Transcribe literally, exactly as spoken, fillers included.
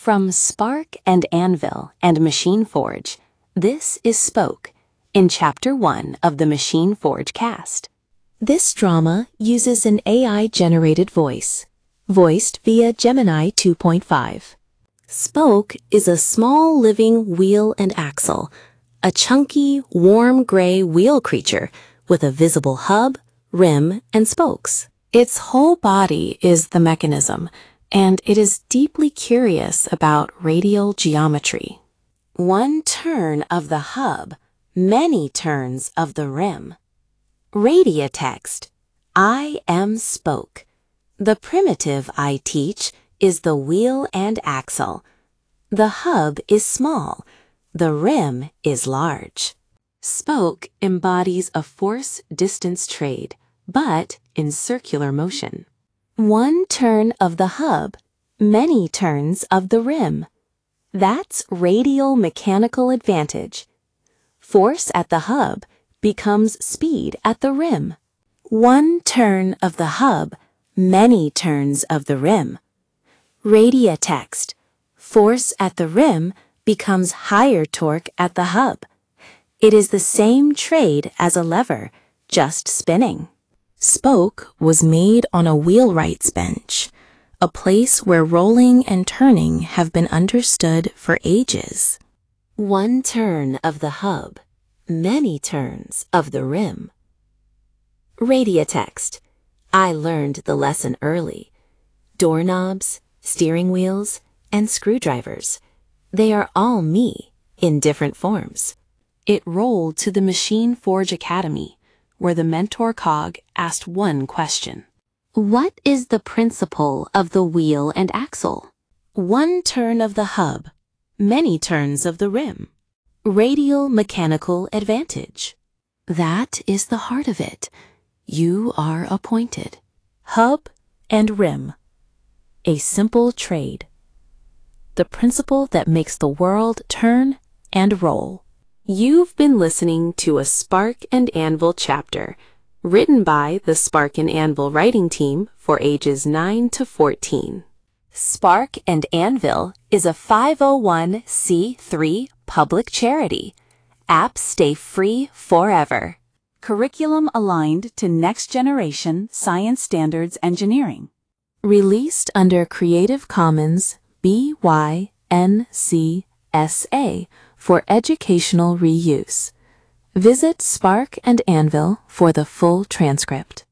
From Spark and Anvil and Machine Forge, this is Spoke, in Chapter one of the Machine Forge cast. This drama uses an A I-generated voice, voiced via Gemini two point five. Spoke is a small living wheel and axle, a chunky, warm gray wheel creature with a visible hub, rim, and spokes. Its whole body is the mechanism, and it is deeply curious about radial geometry. One turn of the hub, many turns of the rim. Radiotext, I am Spoke. The primitive I teach is the wheel and axle. The hub is small, the rim is large. Spoke embodies a force-distance trade, but in circular motion. One turn of the hub, many turns of the rim. That's radial mechanical advantage. Force at the hub becomes speed at the rim. One turn of the hub, many turns of the rim. Radiotext, force at the rim becomes higher torque at the hub. It is the same trade as a lever, just spinning. Spoke was made on a wheelwright's bench, a place where rolling and turning have been understood for ages. One turn of the hub, many turns of the rim. Radiotext, I learned the lesson early. Doorknobs, steering wheels, and screwdrivers. They are all me in different forms. It rolled to the Machine Forge Academy, where the mentor cog asked one question. What is the principle of the wheel and axle? One turn of the hub, many turns of the rim. Radial mechanical advantage. That is the heart of it. You are appointed. Hub and rim. A simple trade. The principle that makes the world turn and roll. You've been listening to a Spark and Anvil chapter, written by the Spark and Anvil writing team for ages nine to fourteen. Spark and Anvil is a five oh one c three public charity. Apps stay free forever. Curriculum aligned to next-generation science standards engineering. Released under Creative Commons B Y N C S A for educational reuse. Visit Spark and Anvil for the full transcript.